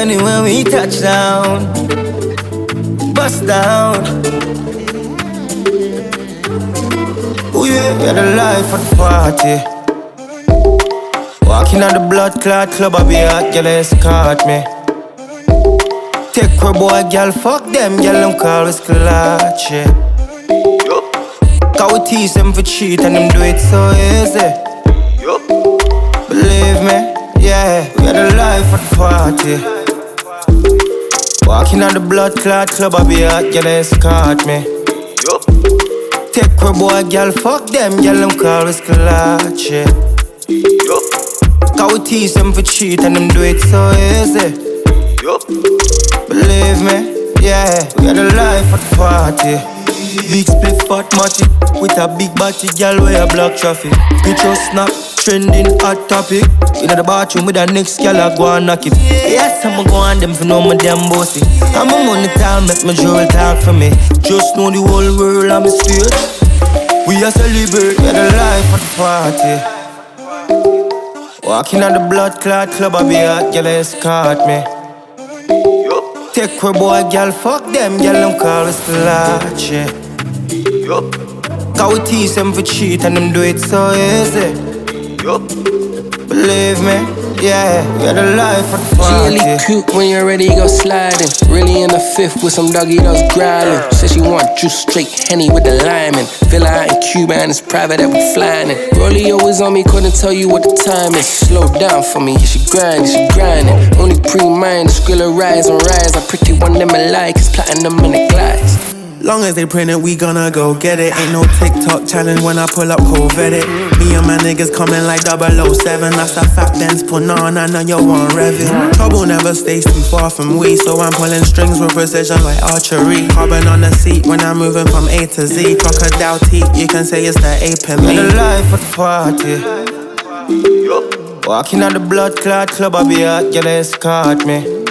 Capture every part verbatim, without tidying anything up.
Anywhere we touch down, bust down. Oh yeah, we had a life at the party. Walking on the blood clot club, I be hot, girl escort me. Take her boy, girl, fuck them, girl, them call us clutch, yeah. Cause we tease them for cheat and them do it so easy. Believe me, yeah, we had a life at the party. Walking on the blood clot club, I be hot, girl, escort me. Take her boy, girl, fuck them, girl, them call us clutch, yeah. Cause we tease them for cheat and them do it so easy. Believe me, yeah, we had a life at the party. Big split fat matty, with a big body girl where a block traffic. Picture snap, trending hot topic. In the bathroom with the next girl I go and knock it. Yes, I'ma go on them for know my damn bossy. I'm a money town, make my jewel talk for me. Just know the whole world I'm a stage. We a celebrate, we had a life at the party. Walking on the blood clot club, I be hot, girl escort me. Take her boy, girl, fuck them, girl, them call us clutch, yeah. Cause we tease them for cheat and them do it so easy. Believe me, yeah, we had a life at the party. She really cute when you're ready, go sliding. Really in the fifth with some doggy dogs growling. Said she want juice straight Henny with the lime in. Villa out in Cuba and it's private that we flying in. Rollie always on me, couldn't tell you what the time is. Slow down for me, she grind, she grinding. Only pre-mind, the skrilla rise and rise. I pretty one them alike, it's platinum in the glass. Long as they print it, we gonna go get it. Ain't no TikTok challenge when I pull up Corvette it. Me and my niggas coming like double oh seven. That's the fact, then put on, I know you want rev it. Trouble never stays too far from we, so I'm pulling strings with precision like archery. Carbon on the seat when I'm moving from A to Z. Crocodile teeth, you can say it's the ape in me. We had a life at the party. Walking on the blood clot club, I be hot, girl escort me.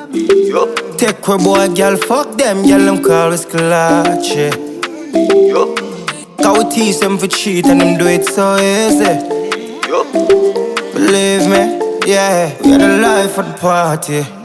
Take her boy, girl, fuck them, girl, them call us clutch, yeah. Cause we tease them for cheat and them do it so easy. Believe me, yeah, we had a life at the party.